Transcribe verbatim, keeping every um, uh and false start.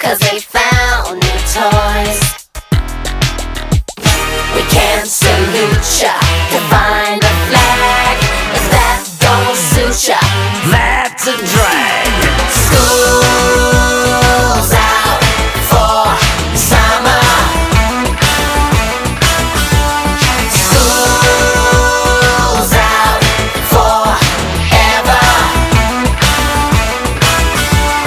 'cause they found new toys. We can't salute ya to find